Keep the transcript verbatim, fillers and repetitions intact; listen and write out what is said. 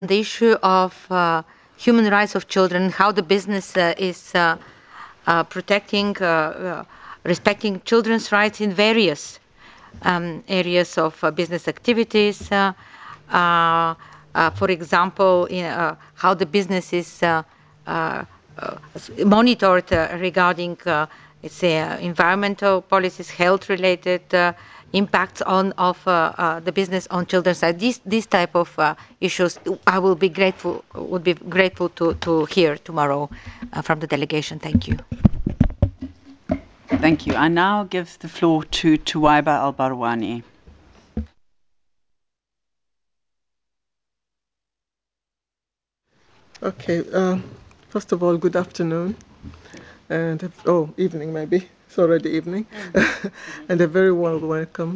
the issue of uh, human rights of children, how the business uh, is uh, uh, protecting, uh, uh, respecting children's rights in various um, areas of uh, business activities. Uh, uh, uh, for example, in, uh, how the business is uh, uh, uh, monitored uh, regarding uh, it's uh, environmental policies, health-related uh, impacts on of uh, uh, the business on children's side. These these type of uh, issues, I will be grateful would be grateful to to hear tomorrow uh, from the delegation. Thank you. Thank you. I now give the floor to Tuwaiba Al-Barwani. Okay. Uh, first of all, good afternoon, and oh, evening maybe. It's already evening, and a very warm welcome